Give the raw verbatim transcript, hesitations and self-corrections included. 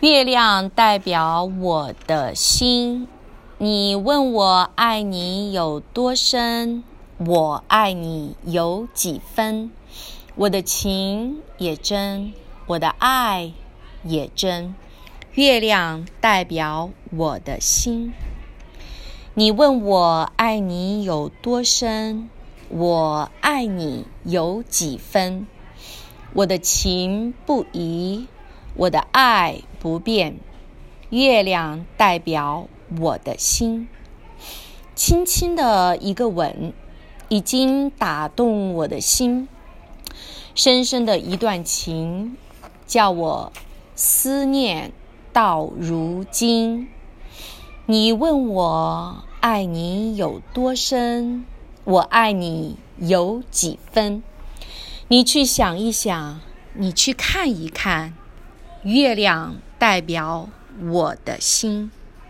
月亮代表我的心，你问我爱你有多深，我爱你有几分？我的情也真，我的爱也真。月亮代表我的心，你问我爱你有多深，我爱你有几分？我的情不移，我的爱不变。月亮代表我的心，轻轻的一个吻，已经打动我的心。深深的一段情，叫我思念到如今。你问我爱你有多深，我爱你有几分？你去想一想，你去看一看，月亮代表我的心。